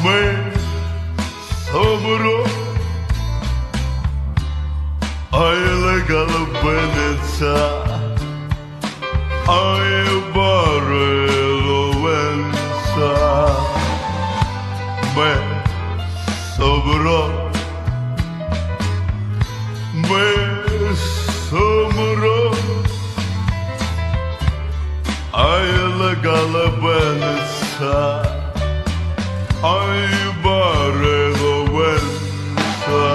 me somro ai legal beneța ai barelovența me somro me somro ai legal beneța ai barelovența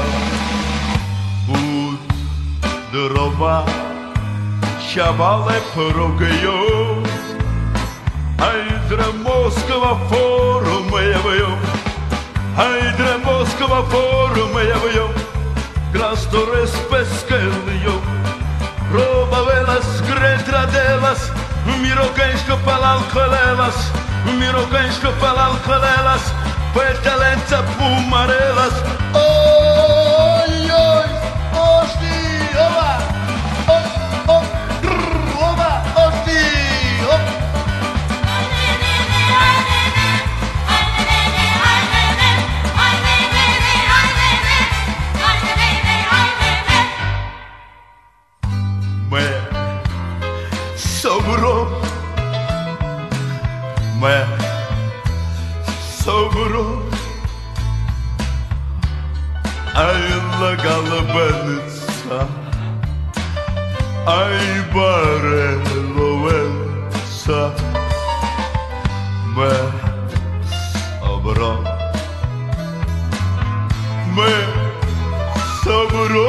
bud drova șavale progăio ai dre Moskva forum eu ai dre Moskva forum eu Grastores peskelio roba velas gretradelas mirokensko palalkolelas mirokensko palalkolelas petelenca pumarelas oj oj osti ova ova osti Sobro me sobro ai legal beneța ai barelovența me sobro me sobro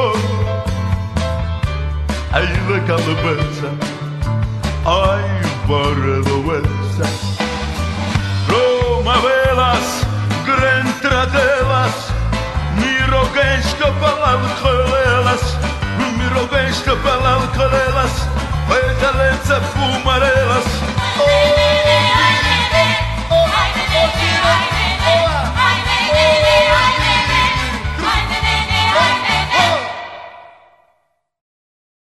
ai legal beneța ai barelovența Roma velas grentradelas mirokensko palalkolelas mirokensko palalkolelas petelenca puma